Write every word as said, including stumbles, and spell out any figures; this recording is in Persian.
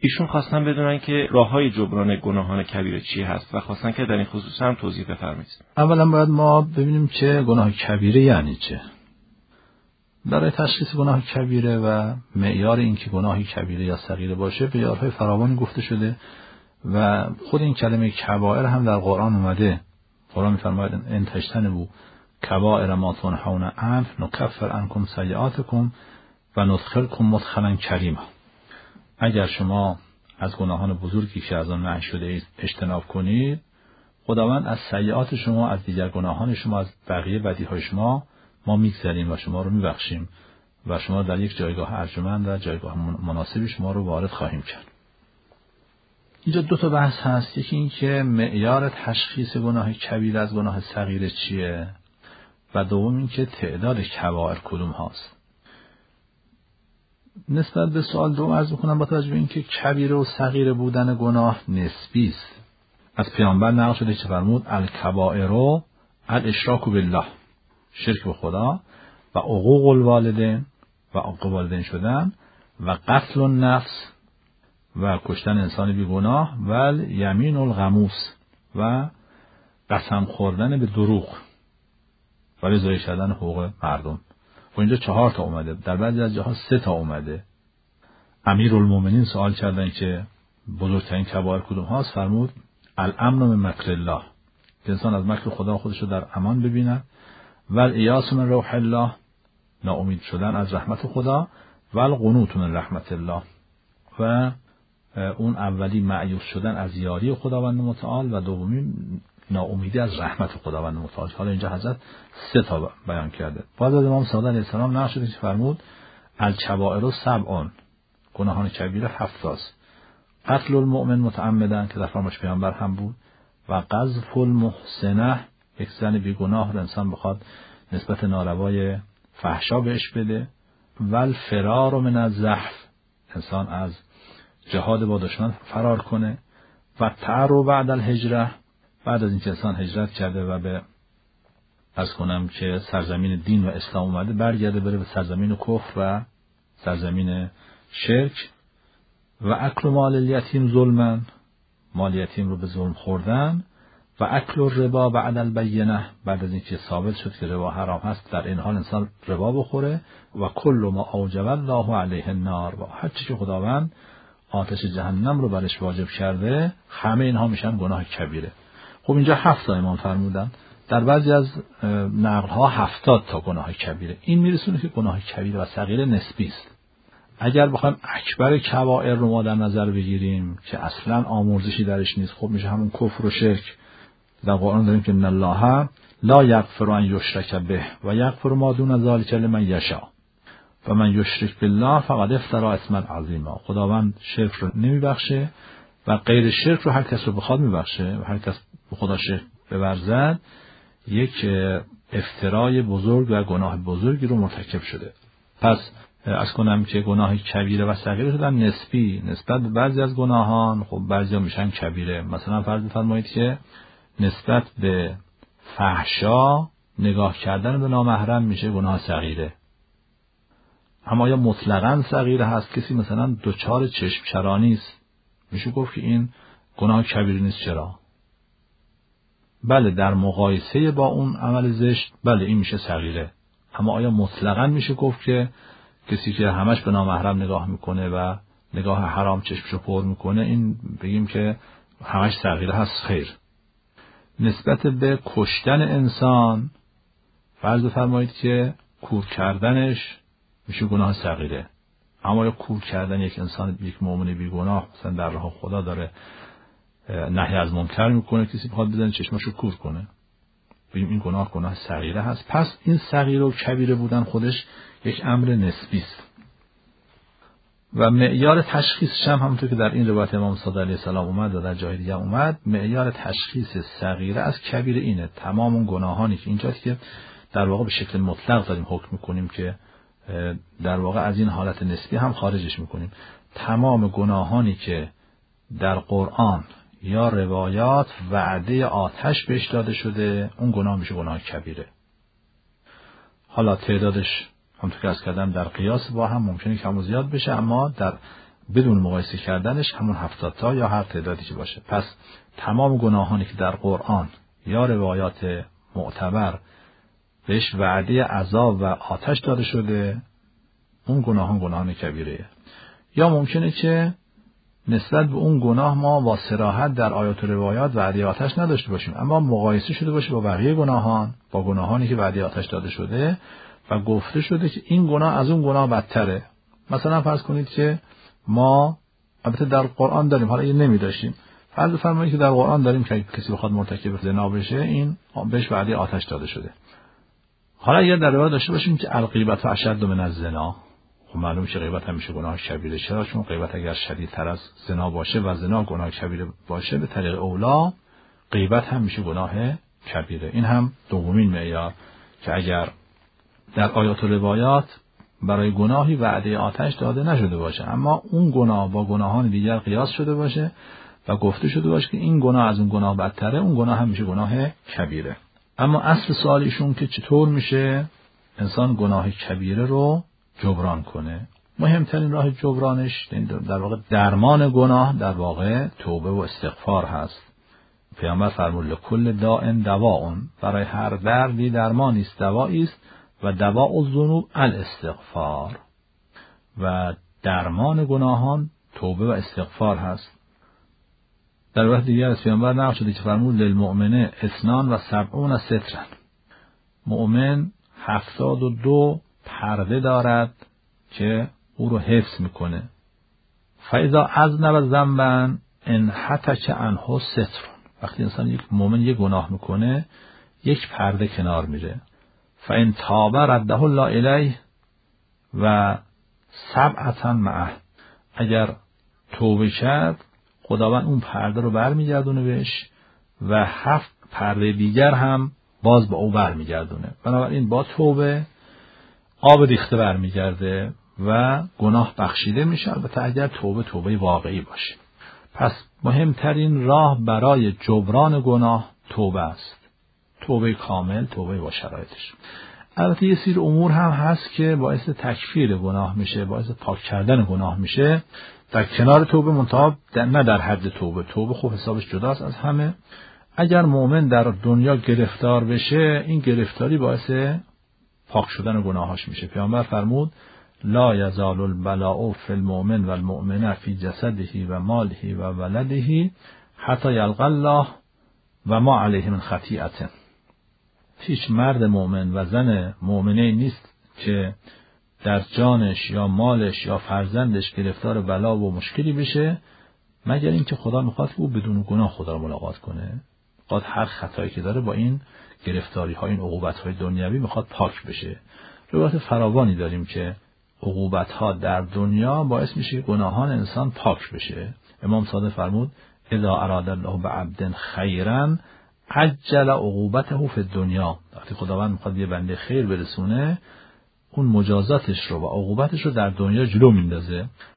ایشون خواستن بدونن که راههای جبران گناهان کبیره چی هست و خواستن که در این خصوص هم توضیح بفرمایید. اولا باید ما ببینیم چه گناه کبیره یعنی چه. برای تشخیص گناه کبیره و معیار اینکه گناهی کبیره یا صغیره باشه معیارهای فراوانی گفته شده و خود این کلمه کبائر هم در قرآن اومده. قرآن می‌فرماید ان تجتنبوا کبائر ما تنهون عنه نکفر عنکم سیئاتکم و ندخلکم مدخلا کریما. اگر شما از گناهان بزرگی که از آن نهی شده اید اجتناب کنید، خداوند از سیئات شما، از دیگر گناهان شما، از بقیه بدیهای شما ما میگذریم و شما رو میبخشیم و شما در یک جایگاه ارجمند و جایگاه مناسبی شما رو وارد خواهیم کرد. اینجا دو تا بحث هست. یکی این که معیار تشخیص گناه کبیره از گناه صغیره چیه و دوم این که تعداد کبائر کدوم هاست. نسبت به سوال دوم عرض می‌کنم با توجه به اینکه کبیره و صغیره بودن گناه نسبی است. از پیامبر نقل شده که فرمود الکبائر الاشراک بالله، شرک به خدا و عقوق الوالدین و عقوق والدین شدن و قتل النفس و کشتن انسان بی گناه و یمین الغموس و قسم خوردن به دروغ و رضایت کردن حقوق مردم. و اینجا چهار تا اومده، در بعضی از جاها سه تا اومده. امیرالمومنین سوال کردن که بزرگترین کبائر کدوم هاست، فرمود الامن من مکر الله، که انسان از مکر خدا خودش رو در امان ببیند، و الایاس من روح الله، ناامید شدن از رحمت خدا، و القنوط من رحمت الله، و اون اولی مایوس شدن از یاری خداوند متعال و دومی ناامیدی از رحمت خداوند متعال. حالا اینجا حضرت سه تا بیان کرده. بعد از امام صادق علیه السلام نقل شده که فرمود الکبائر سبعون، گناهان کبیره هفت تاست. قتل المؤمن متعمدا که در فرمایش پیامبر هم بود، و قذف المحسنه، یک زن بیگناه رو انسان بخواد نسبت ناروای فحشا بهش بده، و الفرار من الزحف، انسان از جهاد با دشمن فرار کنه، و تعرو بعد الهجره، بعد از اینکه انسان هجرت کرده و به از کنم که سرزمین دین و اسلام اومده برگرده بره به سرزمین کفر و سرزمین شرک، و اکل مال الیتیم ظلمن، مال یتیم رو به ظلم خوردن، و اکل الربا بعد البینه، بعد از اینکه ثابت شد که ربا حرام هست در این حال انسان ربا بخوره، و کل ما اوجب الله علیه النار، و هر چی که خداوند آتش جهنم رو برش واجب کرده، همه اینها میشن گناه کبیره. خب اینجا هفت تا امام فرمودن، در بعضی از نقل ها هفتاد تا گناه کبیره. این میرسونه که گناه کبیره و صغیره نسبی است. اگر بخوایم اکبر کبائر رو ما در نظر بگیریم که اصلا آمرزشی درش نیست، خب میشه همون کفر و شرک. در قرآن داریم که ان الله لا یغفر ان یشرک به و یغفر ما دون ذلک لمن یشاء و من یشرک بالله فقد افتری اثما عظیما. خداوند شرک رو نمیبخشه و غیر شرک رو هر کس رو بخواد میبخشه، و هر کس به خدا شرک بورزد یک افترای بزرگ و گناه بزرگی رو مرتکب شده. پس از کنم که گناه کبیره و صغیره شدن نسبی، نسبت به بعضی از گناهان خب بعضیا میشن کبیره. مثلا فرض بفرمایید که نسبت به فحشا نگاه کردن به نامحرم میشه گناه صغیره. اما یا مطلقاً صغیره هست، کسی مثلا دچار چشم چرانی است، میشه گفت که این گناه کبیره نیست. چرا؟ بله در مقایسه با اون عمل زشت بله این میشه صغیره. اما آیا مطلقاً میشه گفت که کسی که همش به نامحرم نگاه میکنه و نگاه حرام چشمشو پر میکنه این بگیم که همش صغیره هست؟ خیر. نسبت به کشتن انسان فرض بفرمایید که کور کردنش میشه گناه صغیره. اما یا کور کردن یک انسان، یک مؤمن بیگناه مثلا در راه خدا داره نهی از منکر میکنه، کسی بخواد بزنه چشمشو کور کنه، بگیم این گناه گناه صغیره هست. پس این صغیره و کبیره بودن خودش یک امر نسبی است. و معیار تشخیصش هم همونطور که در این روایت امام صادق علیه السلام اومد و در جای دیگه اومد، معیار تشخیص صغیره از کبیره اینه: تمام اون گناهانی که اینجاست که در واقع به شکل مطلق داریم حکم میکنیم که در واقع از این حالت نسبی هم خارجش میکنیم، تمام گناهانی که در قرآن یا روایات وعده آتش بهش داده شده اون گناه میشه گناه کبیره. حالا تعدادش همونطور که از کردم در قیاس با هم ممکنه کم و زیاد بشه، اما در بدون مقایسه کردنش همون هفتاد تا یا هر تعدادی که باشه. پس تمام گناهانی که در قرآن یا روایات معتبر بهش وعده عذاب و آتش داده شده، اون گناهان گناهان کبیره. یا ممکنه که نسبت به اون گناه ما با صراحت در آیات و روایات وعده آتش نداشته باشیم، اما مقایسه شده باشه با بقیه گناهان، با گناهانی که وعده آتش داده شده و گفته شده که این گناه از اون گناه بدتره. مثلا فرض کنید که ما البته در قرآن داریم، حالا این نمی داشتیم، فرض فرمایید که در قرآن داریم که کسی بخواد مرتکب زنا بشه این بهش وعده آتش داده شده. حالا اگر در روایت داشته باشیم که الغیبت اشد من الزنا، خب معلومه که غیبت همیشه گناه کبیره. چرا؟ چون غیبت اگر شدیدتر از زنا باشه و زنا گناه کبیره باشه، به طریق اولا غیبت هم میشه گناه کبیره. این هم دومین معیار که اگر در آیات و روایات برای گناهی وعده آتش داده نشده باشه، اما اون گناه با گناهان دیگر قیاس شده باشه و گفته شده باشه که این گناه از اون گناه بدتره، اون گناه هم میشه گناه کبیره. اما اصل سوال ایشون که چطور میشه انسان گناه کبیره رو جبران کنه. مهمترین راه جبرانش در واقع درمان گناه در واقع توبه و استغفار هست. پیامبر فرمود لکل داء دواء، برای هر دردی درمانی است، دوایی است و دواء الذنوب الاستغفار، و درمان گناهان توبه و استغفار هست. در وقت دیگر از پیامبر نقل شده که فرمود للمؤمن اثنان و سبعون سترا، مؤمن هفتاد و دو پرده دارد که او رو حفظ میکنه. فاذا اذنب ذنبا انحتک عنه ستر، وقتی انسان یک مؤمن یک گناه میکنه یک پرده کنار میره. فان تاب رده الله الیه و سبعة معه، اگر توبه کرد خداوند اون پرده رو برمیگردونه بهش و هفت پرده دیگر هم باز با او برمیگردونه. بنابراین با توبه آب ریخته برمیگرده و گناه بخشیده میشه، البته اگر توبه توبه واقعی باشه. پس مهمترین راه برای جبران گناه توبه است، توبه کامل، توبه با شرایطش. البته یه سری امور هم هست که باعث تکفیر گناه میشه، باعث پاک کردن گناه میشه در کنار توبه، منتها نه در حد توبه. توبه خب حسابش جداست از همه. اگر مؤمن در دنیا گرفتار بشه، این گرفتاری باعث پاک شدن گناهاش میشه. پیامبر فرمود لا یزال البلاء فی المؤمن و المؤمنه فی جسده و ماله و ولده حتی یلقی الله و ما علیه من خطیئه. هیچ مرد مؤمن و زن مؤمنه نیست که در جانش یا مالش یا فرزندش گرفتار بلا و مشکلی بشه مگر اینکه خدا میخواد که او بدون گناه خدا رو ملاقات کنه. میخواد هر خطایی که داره با این گرفتاری ها، این عقوبت های دنیوی میخواد پاک بشه. روایت فراوانی داریم که عقوبت ها در دنیا باعث میشه گناهان انسان پاک بشه. امام صادق فرمود اذا اراد الله بعبد خیرا عجل عقوبته فی الدنیا، وقتی خداوند میخواد یه بنده خیر برسونه اون مجازاتش رو و عقوبتش رو در دنیا جلو میندازه.